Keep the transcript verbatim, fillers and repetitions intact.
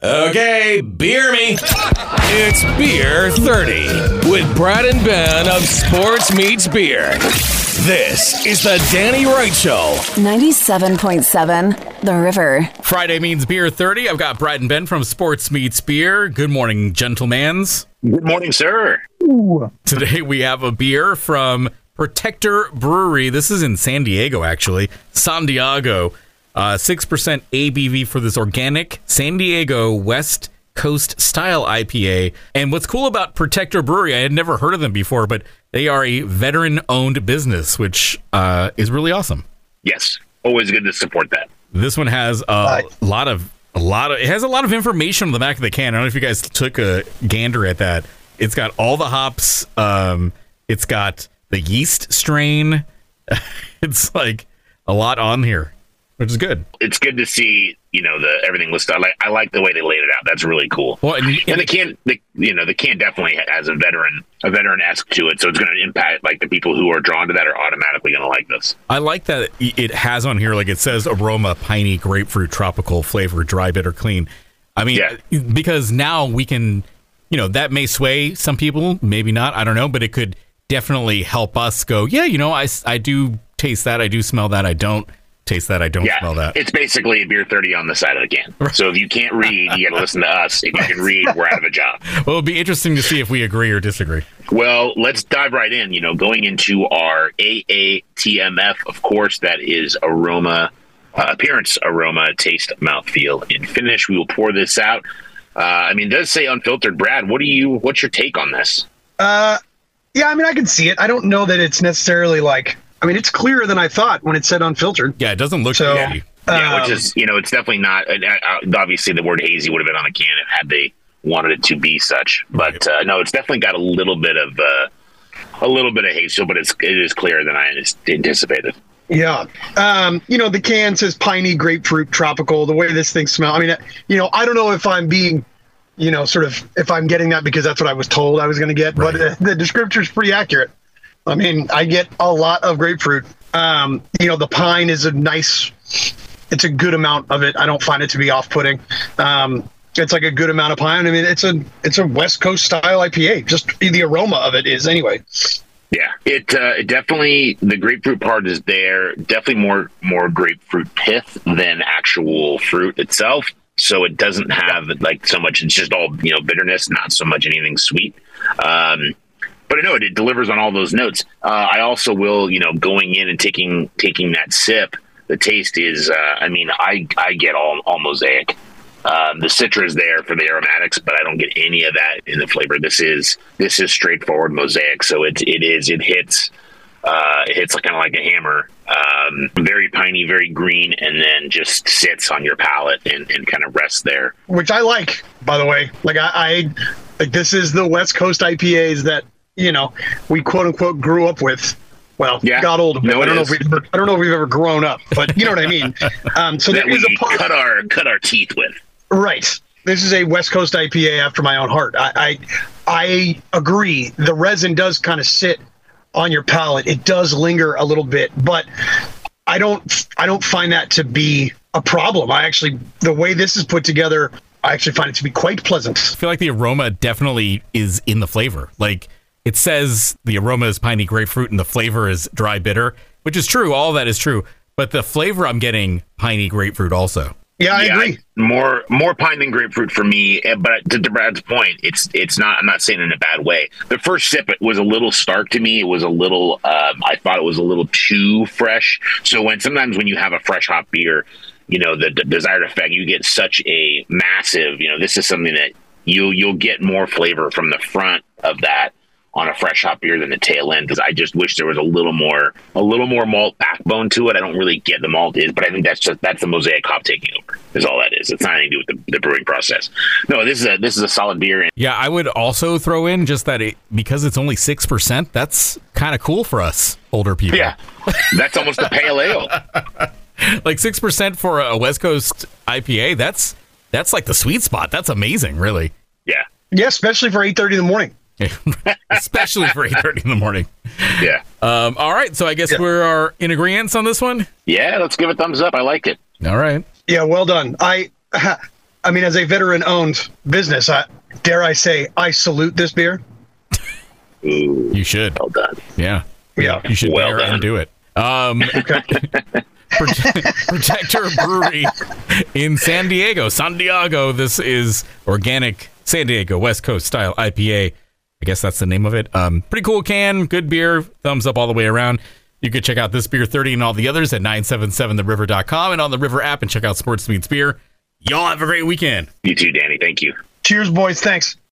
Okay, beer me. It's Beer thirty with Brad and Ben of Sports Meets Beer. This is the Danny Wright Show. ninety-seven point seven The River. Friday means Beer thirty. I've got Brad and Ben from Sports Meets Beer. Good morning, gentlemans. Good morning, sir. Ooh. Today we have a beer from Protector Brewery. This is in San Diego, actually. San Diego. Uh, six percent A B V for this organic San Diego West Coast style I P A. And what's cool about Protector Brewery, I had never heard of them before, but they are a veteran-owned business, which uh, is really awesome. Yes, always good to support that. This one has a uh, lot of a lot of it has a lot of information on the back of the can. I don't know if you guys took a gander at that. It's got all the hops. Um, it's got the yeast strain. It's like a lot on here, which is good. It's good to see, you know, the everything listed. I like I like the way they laid it out. That's really cool. Well, and, and the can, the, you know, the can definitely has a veteran, a veteran-esque to it. So it's going to impact, like, the people who are drawn to that are automatically going to like this. I like that it has on here, like it says aroma, piney, grapefruit, tropical flavor, dry, bitter, clean. I mean, yeah. Because now we can, you know, that may sway some people, maybe not, I don't know, but it could definitely help us go, yeah, you know, I, I do taste that, I do smell that, I don't taste that, I don't yeah, smell that. It's basically Beer thirty on the side of the can. So if you can't read, you got to listen to us. If you can read, we're out of a job. Well, it'll be interesting to see if we agree or disagree. Well, let's dive right in. You know, going into our A A T M F, of course, that is aroma, uh, appearance, aroma, taste, mouthfeel, and finish. We will pour this out. Uh, I mean, it does say unfiltered. Brad, what do you? What's your take on this? Uh, yeah, I mean, I can see it. I don't know that it's necessarily like. I mean, it's clearer than I thought when it said unfiltered. Yeah, it doesn't look so. hazy. Yeah, Um, which is, you know, it's definitely not. Uh, obviously, the word hazy would have been on the can had they wanted it to be such. But uh, no, it's definitely got a little bit of uh, a little bit of haze, but it's it is clearer than I anticipated. Yeah. Um, you know, the can says piney, grapefruit, tropical. The way this thing smells. I mean, you know, I don't know if I'm being, you know, sort of if I'm getting that because that's what I was told I was going to get. Right. But uh, the descriptor is pretty accurate. I mean, I get a lot of grapefruit. Um, you know, the pine is a nice, it's a good amount of it. I don't find it to be off-putting. Um, it's like a good amount of pine. I mean, it's a it's a West Coast style I P A. Just the aroma of it is anyway. Yeah, it, uh, it definitely, the grapefruit part is there. Definitely more more grapefruit pith than actual fruit itself. So it doesn't have like so much. It's just all, you know, bitterness, not so much anything sweet. Um, But I know it, it delivers on all those notes. Uh, I also will, you know, going in and taking taking that sip, the taste is, uh, I mean, I I get all, all mosaic. Um, the citrus there for the aromatics, but I don't get any of that in the flavor. This is this is straightforward mosaic. So it it is it hits uh, it hits kind of like a hammer. Um, very piney, very green, and then just sits on your palate and, and kind of rests there. Which I like, by the way. Like I, I like this is the West Coast I P As that. You know, we quote unquote grew up with. Well, yeah. got old. No, I don't know is. if we ever, I don't know if we've ever grown up, but you know what I mean. Um, so that there is we a part, cut our cut our teeth with. Right. This is a West Coast I P A after my own heart. I I, I agree. The resin does kind of sit on your palate. It does linger a little bit, but I don't I don't find that to be a problem. I actually the way this is put together, I actually find it to be quite pleasant. I feel like the aroma definitely is in the flavor. Like. It says the aroma is piney grapefruit and the flavor is dry bitter, which is true. All of that is true. But the flavor I'm getting piney grapefruit also. Yeah, I yeah, agree. More more pine than grapefruit for me. But to, to Brad's point, it's it's not. I'm not saying it in a bad way. The first sip it was a little stark to me. It was a little. Um, I thought it was a little too fresh. So when sometimes when you have a fresh hop beer, you know the, the desired effect, you get such a massive. You know, this is something that you you'll get more flavor from the front of that on a fresh hop beer than the tail end, because I just wish there was a little more a little more malt backbone to it. I don't really get the malt is, but I think that's just that's the mosaic hop taking over. Is all that is. It's not anything to do with the, the brewing process. No, this is a this is a solid beer. Yeah, I would also throw in just that it because it's only six percent. That's kind of cool for us older people. Yeah, that's almost a pale ale. Like six percent for a West Coast I P A. That's that's like the sweet spot. That's amazing, really. Yeah. Yeah, especially for eight thirty in the morning. Especially for eight thirty in the morning. Yeah. Um, all right. So I guess Yeah. we're in agreement on this one. Yeah, let's give it a thumbs up. I like it. All right. Yeah, well done. I I mean, as a veteran-owned business, I, dare I say, I salute this beer. Ooh, You should. well done. Yeah. Yeah. You should Well dare done. and do it. Um, Prote- Protector Brewery in San Diego. San Diego. This is organic San Diego West Coast style I P A. I guess that's the name of it. Um, pretty cool can. Good beer. Thumbs up all the way around. You could check out this beer thirty and all the others at nine seven seven the river dot com and on the River app, and check out Sports Meets Beer. Y'all have a great weekend. You too, Danny. Thank you. Cheers, boys. Thanks.